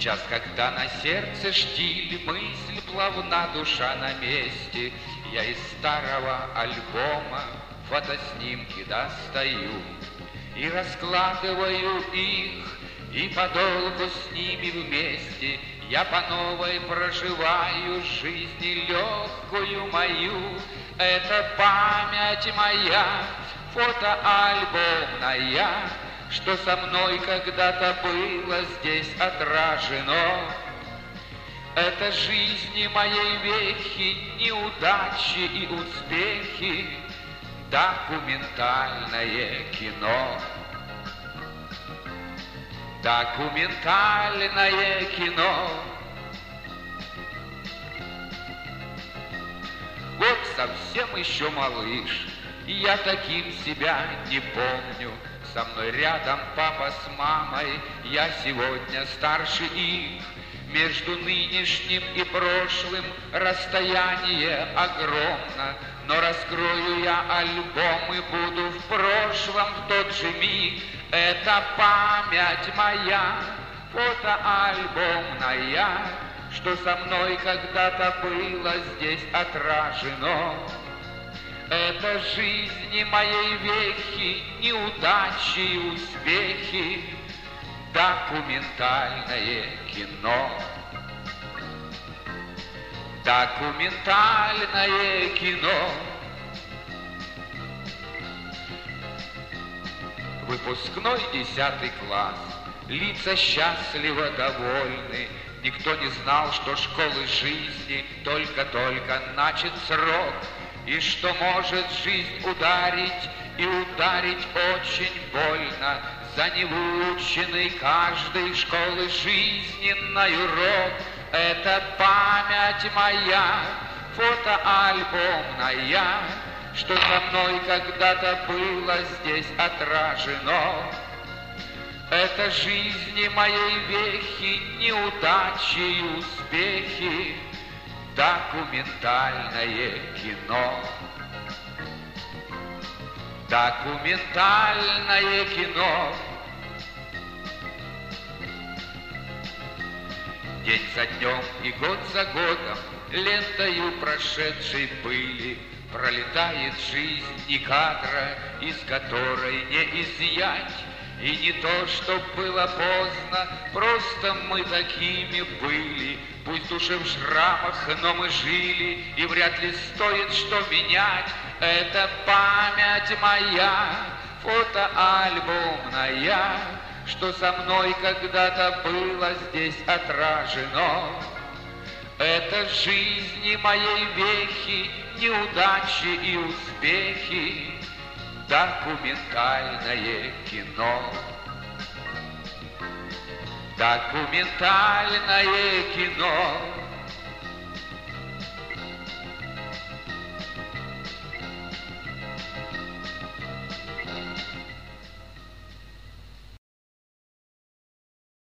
час, когда на сердце штиль, мысль плавна, душа на месте, я из старого альбома фотоснимки достаю и раскладываю их, и подолгу с ними вместе я по новой проживаю жизнь легкую мою. Это память моя, фотоальбомная, что со мной когда-то было здесь отражено. Это жизни моей вехи, неудачи и успехи, документальное кино. Документальное кино. Вот совсем еще малыш, и я таким себя не помню. Со мной рядом папа с мамой, я сегодня старше их. Между нынешним и прошлым расстояние огромно, но раскрою я альбом и буду в прошлом в тот же миг. Это память моя, фотоальбомная, что со мной когда-то было здесь отражено. Это жизни моей вехи, неудачи и успехи, документальное кино. Документальное кино. Выпускной 10 класс, лица счастливо довольны. Никто не знал, что школы жизни только-только начат срок, и что может жизнь ударить, и ударить очень больно. За невыученный каждой школы жизненный урок. Это память моя, фотоальбомная, что со мной когда-то было здесь отражено. Это жизни моей вехи, неудачи и успехи, документальное кино. Документальное кино. День за днем и год за годом лентою прошедшей пыли пролетает жизнь ни кадра, из которой не изъять. И не то, что было поздно, просто мы такими были. Пусть души в шрамах, но мы жили, и вряд ли стоит что менять. Это память моя, фотоальбомная, что со мной когда-то было здесь отражено. Это жизни моей вехи, неудачи и успехи, документальное кино. Документальное кино.